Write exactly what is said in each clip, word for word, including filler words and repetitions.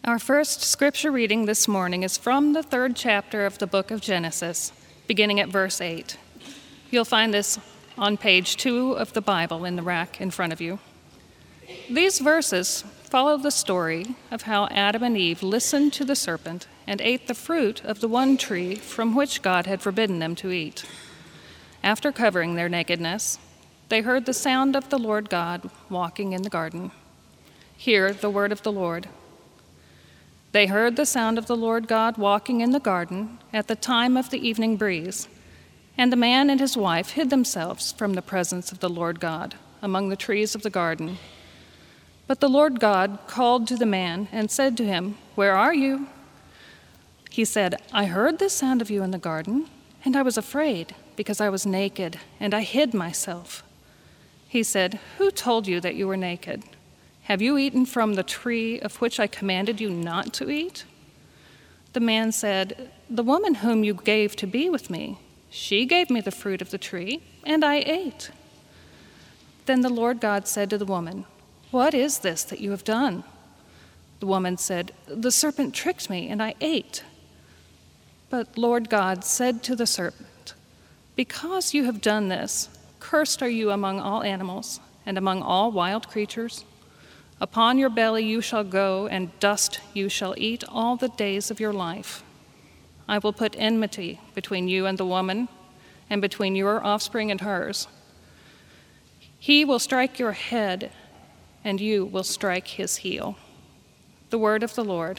Our first scripture reading this morning is from the third chapter of the book of Genesis, beginning at verse eight. You'll find this on page two of the Bible in the rack in front of you. These verses follow the story of how Adam and Eve listened to the serpent and ate the fruit of the one tree from which God had forbidden them to eat. After covering their nakedness, they heard the sound of the Lord God walking in the garden. Hear the word of the Lord. They heard the sound of the Lord God walking in the garden at the time of the evening breeze, and the man and his wife hid themselves from the presence of the Lord God among the trees of the garden. But the Lord God called to the man and said to him, "Where are you?" He said, "I heard the sound of you in the garden, and I was afraid because I was naked, and I hid myself." He said, "Who told you that you were naked? Have you eaten from the tree of which I commanded you not to eat?" The man said, "The woman whom you gave to be with me, she gave me the fruit of the tree, and I ate." Then the Lord God said to the woman, "What is this that you have done?" The woman said, "The serpent tricked me, and I ate." But Lord God said to the serpent, "Because you have done this, cursed are you among all animals and among all wild creatures. Upon your belly you shall go, and dust you shall eat all the days of your life. I will put enmity between you and the woman, and between your offspring and hers. He will strike your head, and you will strike his heel." The word of the Lord.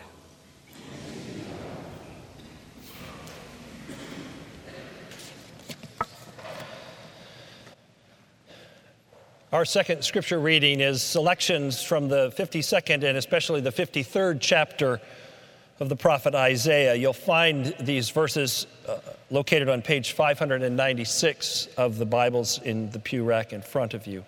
Our second scripture reading is selections from the fifty-second and especially the fifty-third chapter of the prophet Isaiah. You'll find these verses uh, located on page five hundred ninety-six of the Bibles in the pew rack in front of you.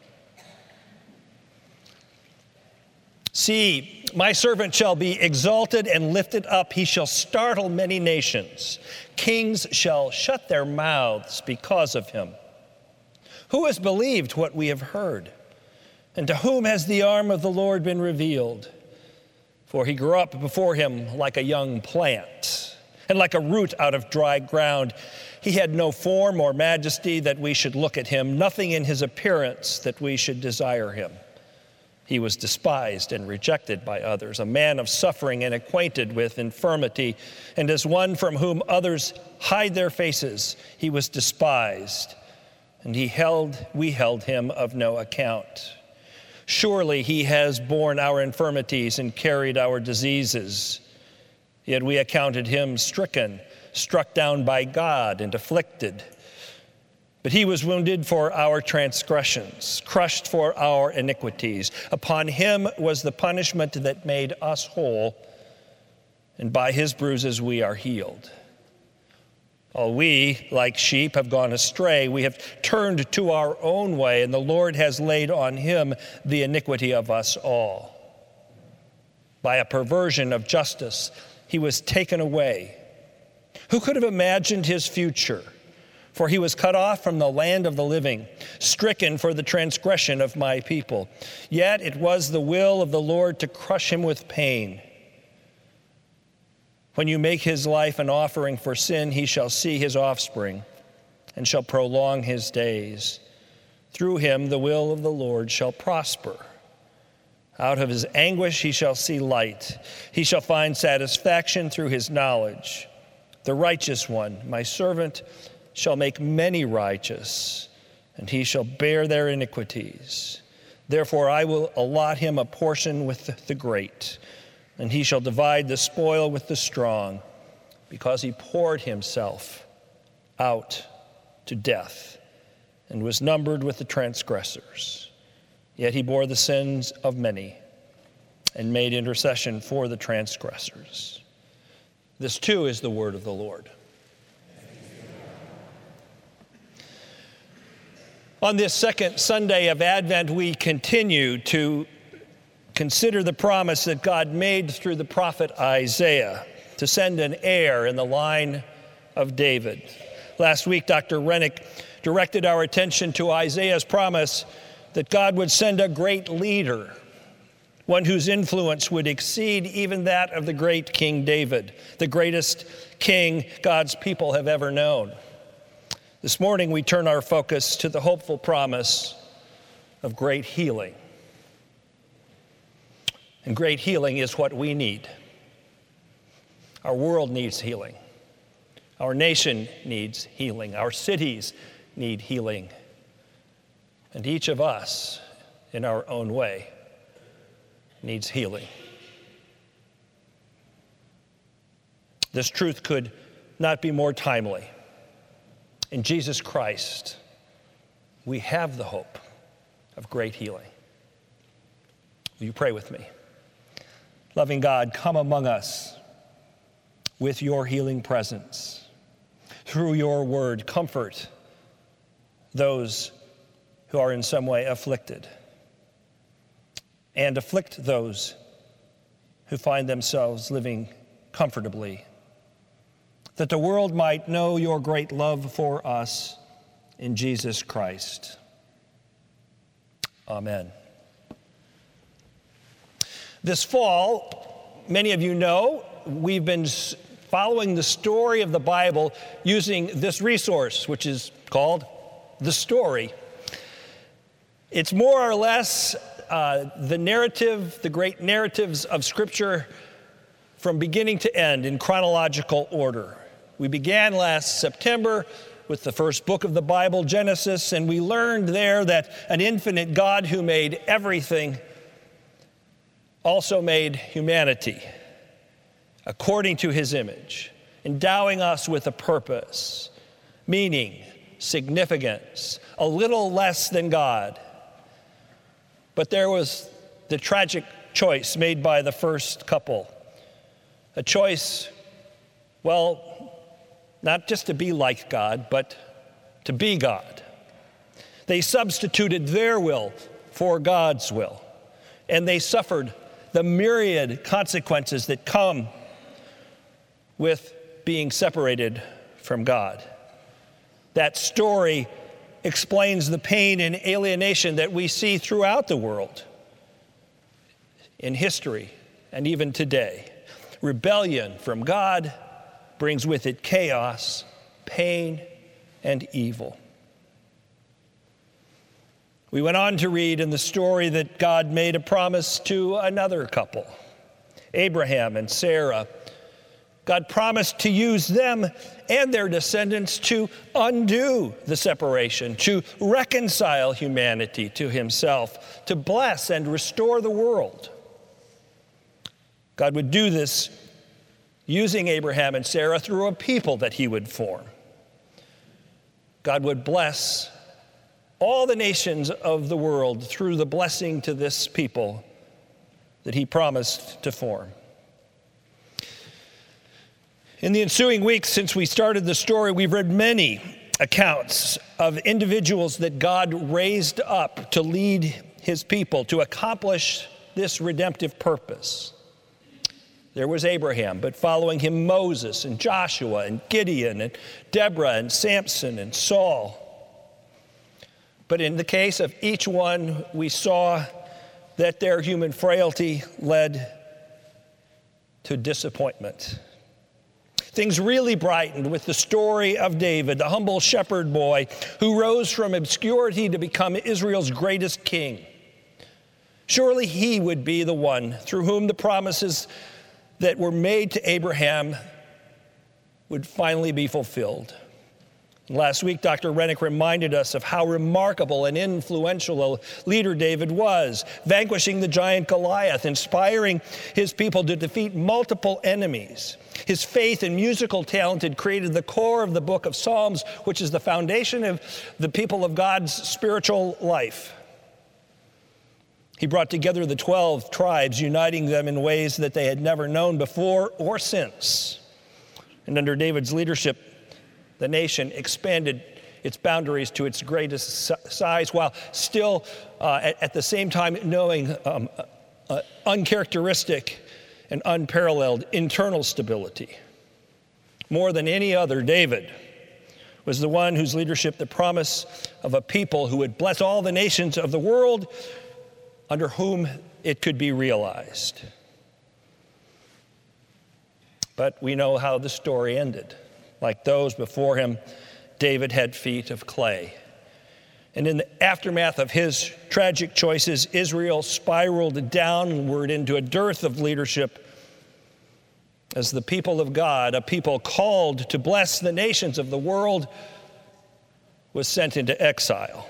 "See, my servant shall be exalted and lifted up. He shall startle many nations. Kings shall shut their mouths because of him. Who has believed what we have heard? And to whom has the arm of the Lord been revealed? For he grew up before him like a young plant, and like a root out of dry ground. He had no form or majesty that we should look at him, nothing in his appearance that we should desire him. He was despised and rejected by others, a man of suffering and acquainted with infirmity, and as one from whom others hide their faces, he was despised. And he held, we held him of no account. Surely he has borne our infirmities and carried our diseases. Yet we accounted him stricken, struck down by God, and afflicted. But he was wounded for our transgressions, crushed for our iniquities. Upon him was the punishment that made us whole, and by his bruises we are healed. All we, like sheep, have gone astray. We have turned to our own way, and the Lord has laid on him the iniquity of us all. By a perversion of justice, he was taken away. Who could have imagined his future? For he was cut off from the land of the living, stricken for the transgression of my people. Yet it was the will of the Lord to crush him with pain. When you make his life an offering for sin, he shall see his offspring and shall prolong his days. Through him the will of the Lord shall prosper. Out of his anguish he shall see light. He shall find satisfaction through his knowledge. The righteous one, my servant, shall make many righteous, and he shall bear their iniquities. Therefore I will allot him a portion with the great, and he shall divide the spoil with the strong, because he poured himself out to death and was numbered with the transgressors. Yet he bore the sins of many and made intercession for the transgressors." This too is the word of the Lord. On this second Sunday of Advent, we continue to consider the promise that God made through the prophet Isaiah to send an heir in the line of David. Last week, Doctor Rennick directed our attention to Isaiah's promise that God would send a great leader one whose influence would exceed even that of the great King David, the greatest king God's people have ever known. This morning we turn our focus to the hopeful promise of great healing. And great healing is what we need. Our world needs healing. Our nation needs healing. Our cities need healing. And each of us, in our own way, needs healing. This truth could not be more timely. In Jesus Christ, we have the hope of great healing. Will you pray with me? Loving God, come among us with your healing presence. Through your word, comfort those who are in some way afflicted, and afflict those who find themselves living comfortably, that the world might know your great love for us in Jesus Christ. Amen. This fall, many of you know, we've been following the story of the Bible using this resource, which is called The Story. It's more or less uh, the narrative, the great narratives of Scripture from beginning to end in chronological order. We began last September with the first book of the Bible, Genesis, and we learned there that an infinite God who made everything also made humanity according to his image, endowing us with a purpose, meaning, significance, a little less than God. But there was the tragic choice made by the first couple, a choice, well, not just to be like God, but to be God. They substituted their will for God's will, and they suffered the myriad consequences that come with being separated from God. That story explains the pain and alienation that we see throughout the world, in history, and even today. Rebellion from God brings with it chaos, pain, and evil. We went on to read in the story that God made a promise to another couple, Abraham and Sarah. God promised to use them and their descendants to undo the separation, to reconcile humanity to himself, to bless and restore the world. God would do this using Abraham and Sarah through a people that he would form. God would bless all the nations of the world through the blessing to this people that he promised to form. In the ensuing weeks since we started the story, we've read many accounts of individuals that God raised up to lead his people to accomplish this redemptive purpose. There was Abraham, but following him Moses and Joshua and Gideon and Deborah and Samson and Saul. But in the case of each one, we saw that their human frailty led to disappointment. Things really brightened with the story of David, the humble shepherd boy who rose from obscurity to become Israel's greatest king. Surely he would be the one through whom the promises that were made to Abraham would finally be fulfilled. Last week, Doctor Rennick reminded us of how remarkable and influential a leader David was, vanquishing the giant Goliath, inspiring his people to defeat multiple enemies. His faith and musical talent had created the core of the book of Psalms, which is the foundation of the people of God's spiritual life. He brought together the twelve tribes, uniting them in ways that they had never known before or since. And under David's leadership, the nation expanded its boundaries to its greatest size while still uh, at, at the same time knowing um, uh, uncharacteristic and unparalleled internal stability. More than any other, David was the one whose leadership, the promise of a people who would bless all the nations of the world under whom it could be realized. But we know how the story ended. Like those before him, David had feet of clay. And in the aftermath of his tragic choices, Israel spiraled downward into a dearth of leadership as the people of God, a people called to bless the nations of the world, was sent into exile.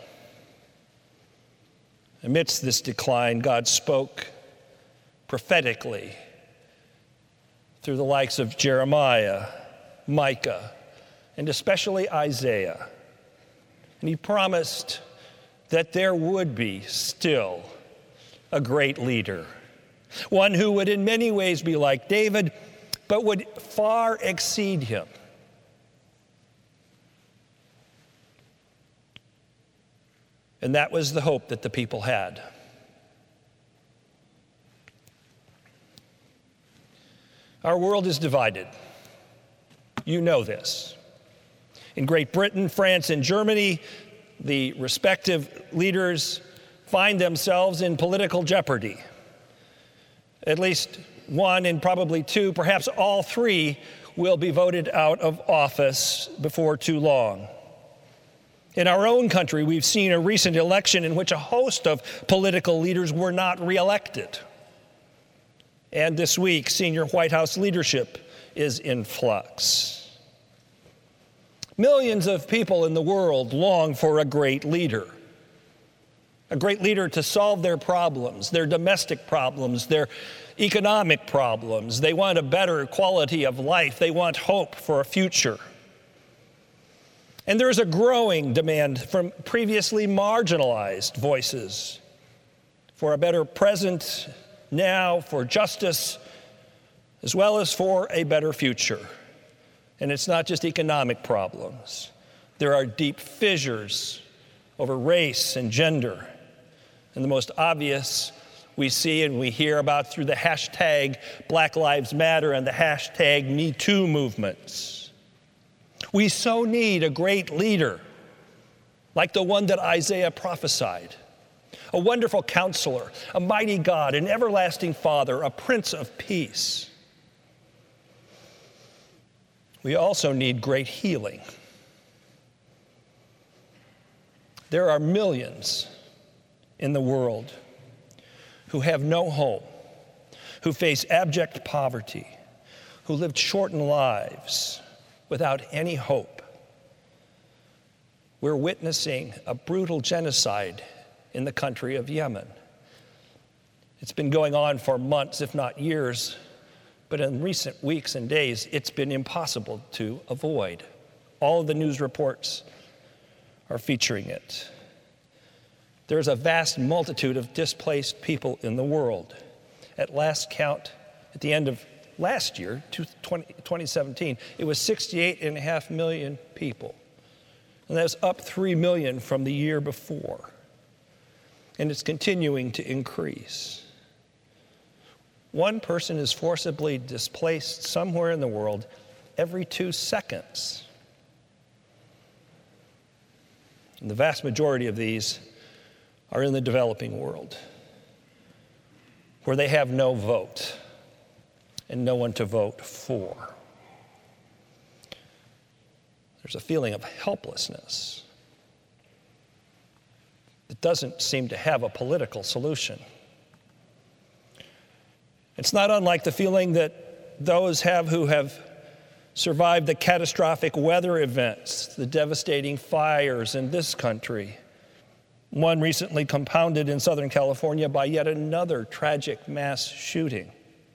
Amidst this decline, God spoke prophetically through the likes of Jeremiah, Micah, and especially Isaiah. And he promised that there would be still a great leader, one who would in many ways be like David, but would far exceed him. And that was the hope that the people had. Our world is divided. You know this. In Great Britain, France, and Germany, the respective leaders find themselves in political jeopardy. At least one and probably two, perhaps all three, will be voted out of office before too long. In our own country, we've seen a recent election in which a host of political leaders were not reelected. And this week, senior White House leadership is in flux. Millions of people in the world long for a great leader. A great leader to solve their problems, their domestic problems, their economic problems. They want a better quality of life. They want hope for a future. And there's a growing demand from previously marginalized voices for a better present now, for justice, as well as for a better future. And it's not just economic problems. There are deep fissures over race and gender. And the most obvious we see and we hear about through the hashtag Black Lives Matter and the hashtag Me Too movements. We so need a great leader like the one that Isaiah prophesied. A wonderful counselor, a mighty God, an everlasting Father, a Prince of Peace. We also need great healing. There are millions in the world who have no home, who face abject poverty, who lived shortened lives without any hope. We're witnessing a brutal genocide in the country of Yemen. It's been going on for months, if not years, but in recent weeks and days, it's been impossible to avoid. All of the news reports are featuring it. There's a vast multitude of displaced people in the world. At last count, at the end of last year, twenty seventeen, it was sixty-eight and a half million people. And that's up three million from the year before. And it's continuing to increase. One person is forcibly displaced somewhere in the world every two seconds. And the vast majority of these are in the developing world, where they have no vote and no one to vote for. There's a feeling of helplessness that doesn't seem to have a political solution. It's not unlike the feeling that those have who have survived the catastrophic weather events, the devastating fires in this country, one recently compounded in Southern California by yet another tragic mass shooting.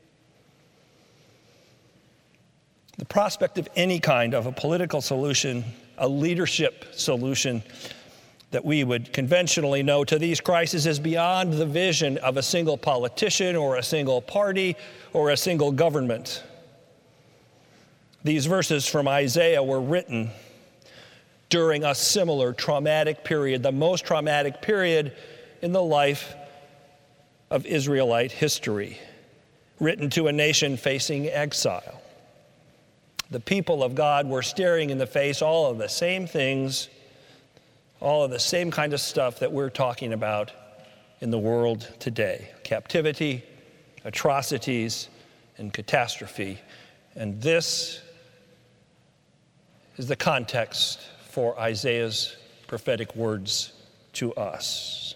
The prospect of any kind of a political solution, a leadership solution that we would conventionally know to these crises is beyond the vision of a single politician or a single party or a single government. These verses from Isaiah were written during a similar traumatic period, the most traumatic period in the life of Israelite history, written to a nation facing exile. The people of God were staring in the face all of the same things, all of the same kind of stuff that we're talking about in the world today: captivity, atrocities, and catastrophe. And this is the context for Isaiah's prophetic words to us.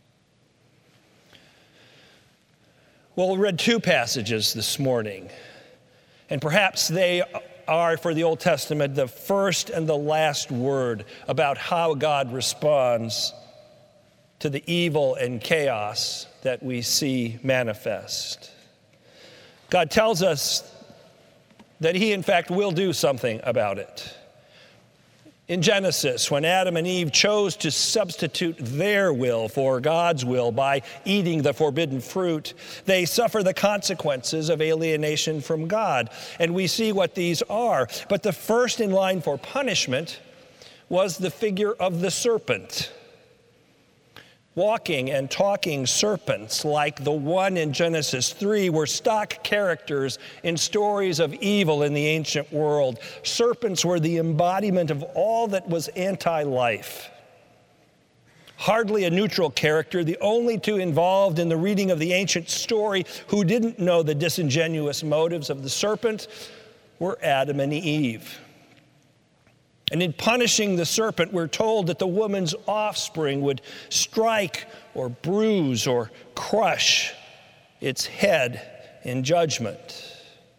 Well, we read two passages this morning, and perhaps they are, for the Old Testament, the first and the last word about how God responds to the evil and chaos that we see manifest. God tells us that he, in fact, will do something about it. In Genesis, when Adam and Eve chose to substitute their will for God's will by eating the forbidden fruit, they suffer the consequences of alienation from God. And we see what these are. But the first in line for punishment was the figure of the serpent. Walking and talking serpents like the one in Genesis three were stock characters in stories of evil in the ancient world. Serpents were the embodiment of all that was anti-life. Hardly a neutral character, the only two involved in the reading of the ancient story who didn't know the disingenuous motives of the serpent were Adam and Eve. And in punishing the serpent, we're told that the woman's offspring would strike or bruise or crush its head in judgment.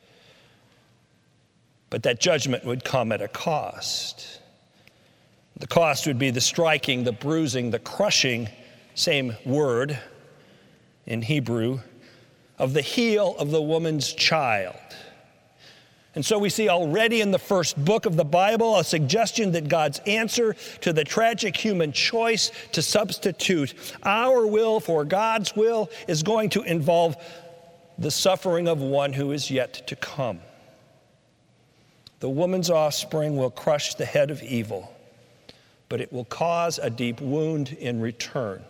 But that judgment would come at a cost. The cost would be the striking, the bruising, the crushing, same word in Hebrew, of the heel of the woman's child. And so we see already in the first book of the Bible a suggestion that God's answer to the tragic human choice to substitute our will for God's will is going to involve the suffering of one who is yet to come. The woman's offspring will crush the head of evil, but it will cause a deep wound in return.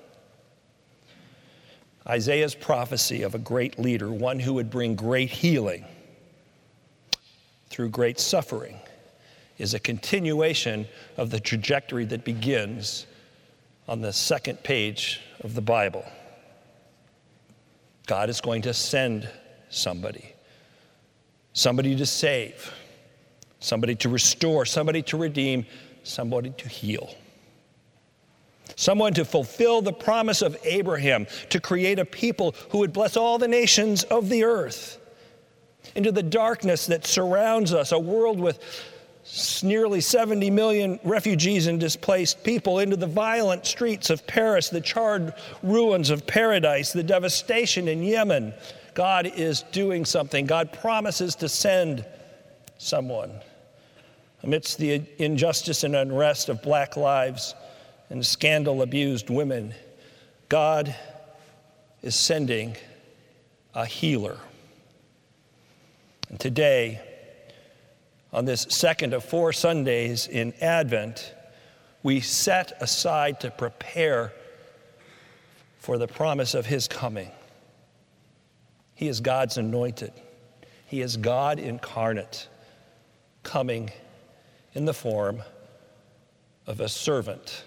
Isaiah's prophecy of a great leader, one who would bring great healing through great suffering, is a continuation of the trajectory that begins on the second page of the Bible. God is going to send somebody, somebody to save, somebody to restore, somebody to redeem, somebody to heal. Someone to fulfill the promise of Abraham to create a people who would bless all the nations of the earth. Into the darkness that surrounds us, a world with nearly seventy million refugees and displaced people, into the violent streets of Paris, the charred ruins of paradise, the devastation in Yemen. God is doing something. God promises to send someone. Amidst the injustice and unrest of black lives and scandal-abused women, God is sending a healer. And today, on this second of four Sundays in Advent, we set aside to prepare for the promise of his coming. He is God's anointed. He is God incarnate, coming in the form of a servant.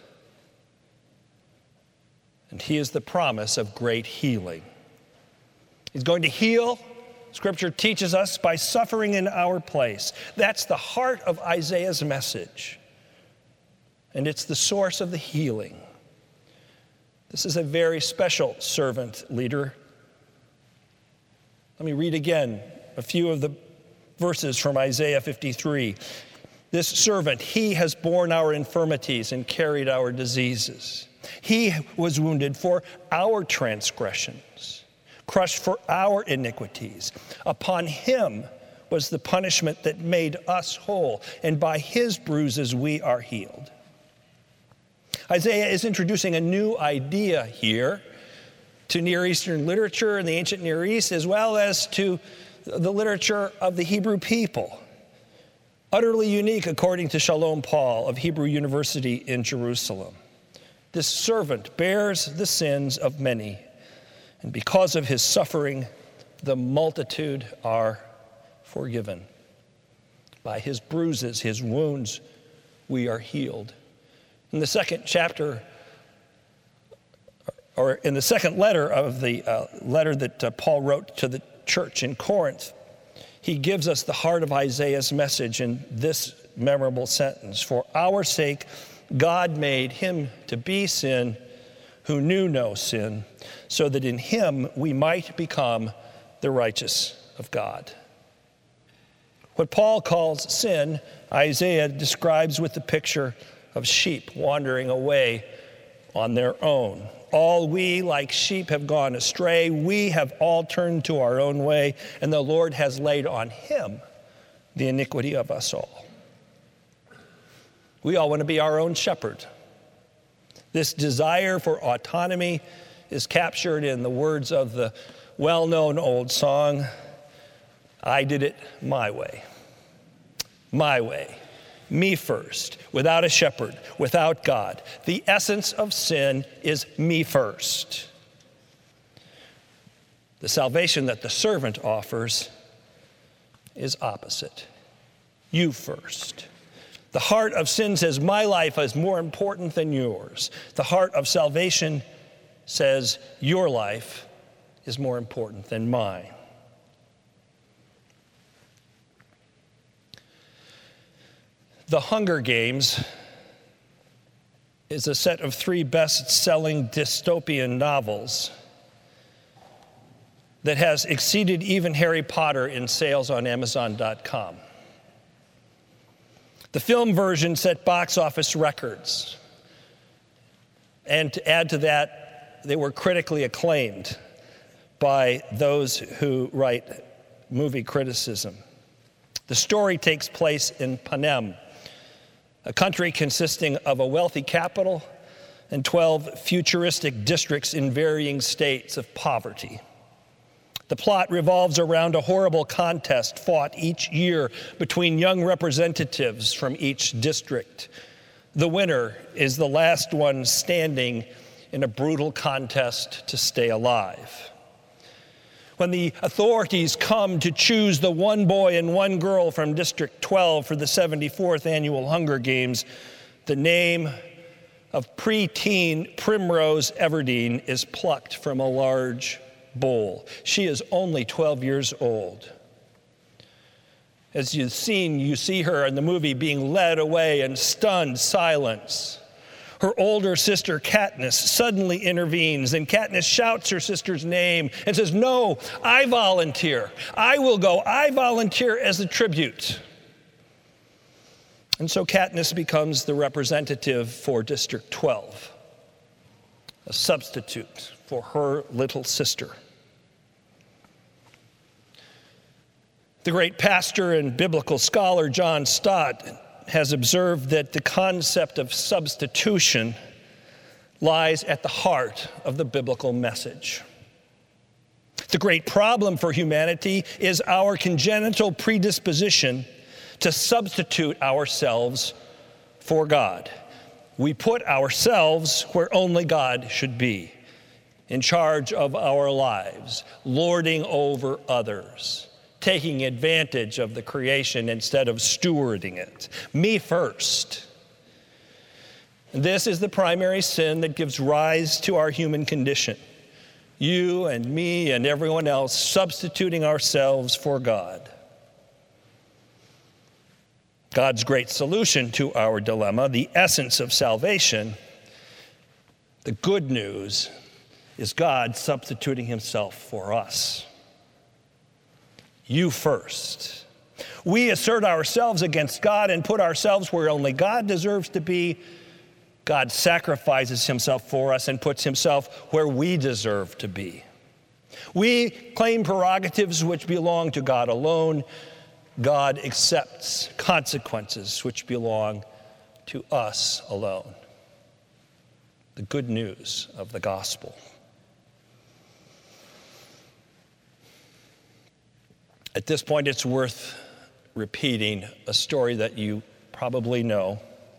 And he is the promise of great healing. He's going to heal, Scripture teaches us, by suffering in our place. That's the heart of Isaiah's message. And it's the source of the healing. This is a very special servant leader. Let me read again a few of the verses from Isaiah fifty-three. This servant, he has borne our infirmities and carried our diseases. He was wounded for our transgressions, crushed for our iniquities. Upon him was the punishment that made us whole, and by his bruises we are healed. Isaiah is introducing a new idea here to Near Eastern literature in the ancient Near East, as well as to the literature of the Hebrew people. Utterly unique, according to Shalom Paul of Hebrew University in Jerusalem. This servant bears the sins of many, and because of his suffering, the multitude are forgiven. By his bruises, his wounds, we are healed. In the second chapter or in the second letter of the uh, letter that uh, Paul wrote to the church in Corinth, he gives us the heart of Isaiah's message in this memorable sentence: "For our sake, God made him to be sin who knew no sin, so that in him we might become the righteous of God." What Paul calls sin, Isaiah describes with the picture of sheep wandering away on their own. All we, like sheep, have gone astray. We have all turned to our own way, and the Lord has laid on him the iniquity of us all. We all want to be our own shepherd. This desire for autonomy is captured in the words of the well-known old song, "I did it my way, my way, me first, without a shepherd, without God." The essence of sin is me first. The salvation that the servant offers is opposite. You first. The heart of sin says, my life is more important than yours. The heart of salvation says, your life is more important than mine. The Hunger Games is a set of three best-selling dystopian novels that has exceeded even Harry Potter in sales on Amazon dot com. The film version set box office records. And to add to that, they were critically acclaimed by those who write movie criticism. The story takes place in Panem, a country consisting of a wealthy capital and twelve futuristic districts in varying states of poverty. The plot revolves around a horrible contest fought each year between young representatives from each district. The winner is the last one standing in a brutal contest to stay alive. When the authorities come to choose the one boy and one girl from District twelve for the seventy-fourth Annual Hunger Games, the name of preteen Primrose Everdeen is plucked from a large bowl. She is only twelve years old. As you've seen, you see her in the movie being led away in stunned silence. Her older sister, Katniss, suddenly intervenes, and Katniss shouts her sister's name and says, "No, I volunteer. I will go. I volunteer as a tribute." And so Katniss becomes the representative for District twelve, a substitute for her little sister. The great pastor and biblical scholar John Stott has observed that the concept of substitution lies at the heart of the biblical message. The great problem for humanity is our congenital predisposition to substitute ourselves for God. We put ourselves where only God should be, in charge of our lives, lording over others, taking advantage of the creation instead of stewarding it. Me first. This is the primary sin that gives rise to our human condition. You and me and everyone else substituting ourselves for God. God's great solution to our dilemma, the essence of salvation, the good news, is God substituting himself for us. You first. We assert ourselves against God and put ourselves where only God deserves to be. God sacrifices himself for us and puts himself where we deserve to be. We claim prerogatives which belong to God alone. God accepts consequences which belong to us alone. The good news of the gospel. At this point, it's worth repeating a story that you probably know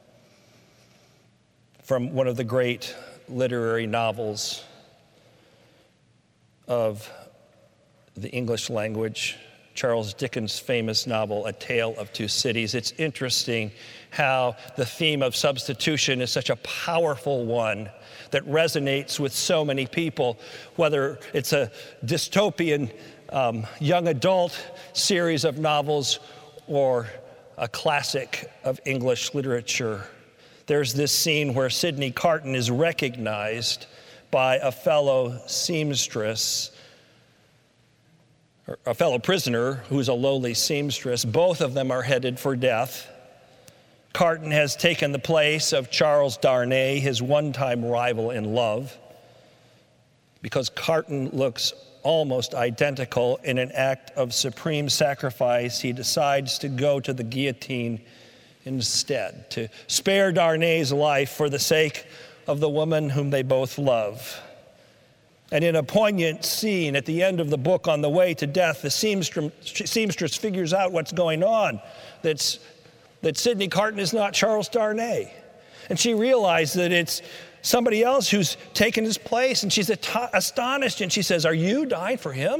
from one of the great literary novels of the English language, Charles Dickens' famous novel, A Tale of Two Cities. It's interesting how the theme of substitution is such a powerful one that resonates with so many people, whether it's a dystopian um, young adult series of novels or a classic of English literature. There's this scene where Sidney Carton is recognized by a fellow seamstress, or a fellow prisoner who's a lowly seamstress. Both of them are headed for death. Carton has taken the place of Charles Darnay, his one-time rival in love. Because Carton looks almost identical, in an act of supreme sacrifice, he decides to go to the guillotine instead, to spare Darnay's life for the sake of the woman whom they both love. And in a poignant scene at the end of the book, on the way to death, the seamstress, seamstress figures out what's going on, that's, that Sidney Carton is not Charles Darnay. And she realizes that it's somebody else who's taken his place, and she's at- astonished, and she says, "Are you dying for him?"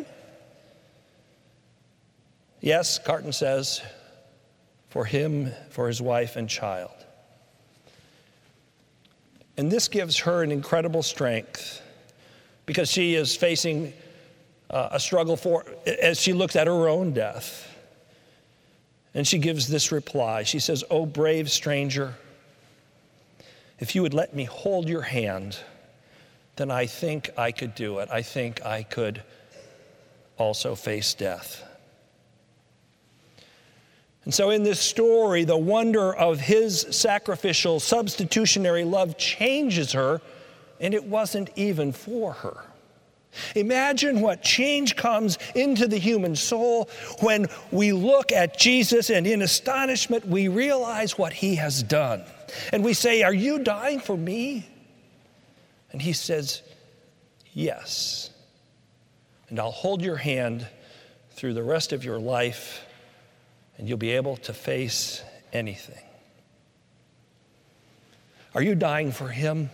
"Yes," Carton says, "for him, for his wife and child." And this gives her an incredible strength, because she is facing uh, a struggle for, as she looks at her own death. And she gives this reply. She says, "Oh, brave stranger, if you would let me hold your hand, then I think I could do it. I think I could also face death." And so in this story, the wonder of his sacrificial, substitutionary love changes her, and it wasn't even for her. Imagine what change comes into the human soul when we look at Jesus and in astonishment we realize what he has done. And we say, "Are you dying for me?" And he says, "Yes. And I'll hold your hand through the rest of your life, and you'll be able to face anything." Are you dying for him?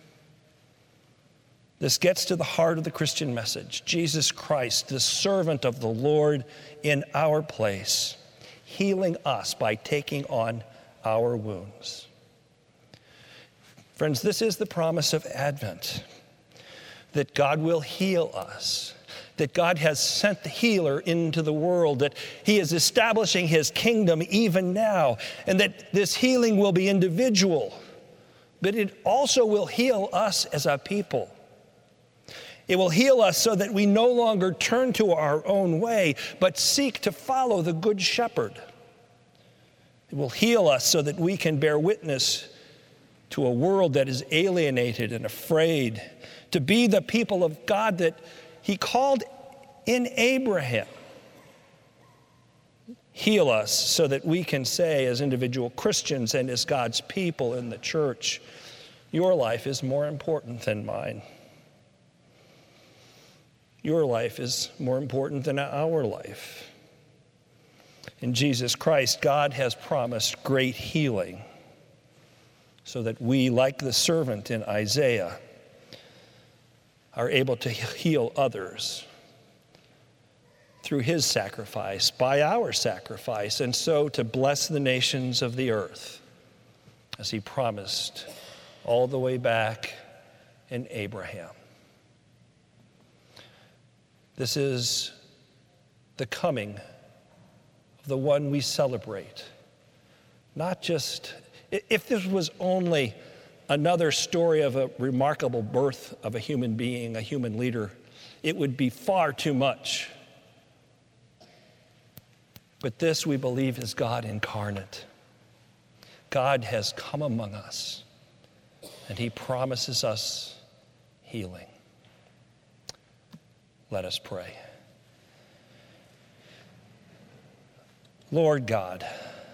This gets to the heart of the Christian message. Jesus Christ, the servant of the Lord in our place, healing us by taking on our wounds. Friends, this is the promise of Advent, that God will heal us, that God has sent the healer into the world, that he is establishing his kingdom even now, and that this healing will be individual, but it also will heal us as a people. It will heal us so that we no longer turn to our own way, but seek to follow the Good Shepherd. It will heal us so that we can bear witness to a world that is alienated and afraid, to be the people of God that he called in Abraham. Heal us so that we can say, as individual Christians and as God's people in the church, "Your life is more important than mine. Your life is more important than our life." In Jesus Christ, God has promised great healing so that we, like the servant in Isaiah, are able to heal others through his sacrifice, by our sacrifice, and so to bless the nations of the earth, as he promised all the way back in Abraham. This is the coming of the one we celebrate. Not just, if this was only another story of a remarkable birth of a human being, a human leader, it would be far too much. But this, we believe, is God incarnate. God has come among us, and he promises us healing. Let us pray. Lord God,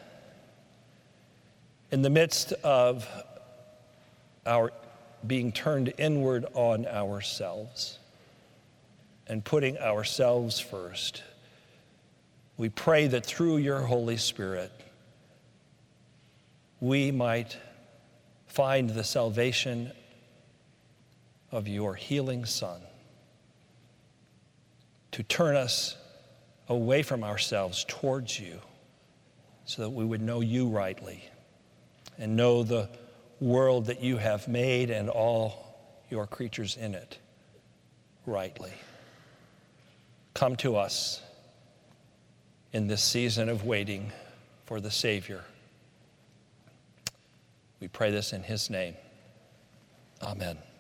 in the midst of our being turned inward on ourselves and putting ourselves first, we pray that through your Holy Spirit, we might find the salvation of your healing Son, to turn us away from ourselves towards you, so that we would know you rightly and know the world that you have made and all your creatures in it rightly. Come to us in this season of waiting for the Savior. We pray this in his name. Amen.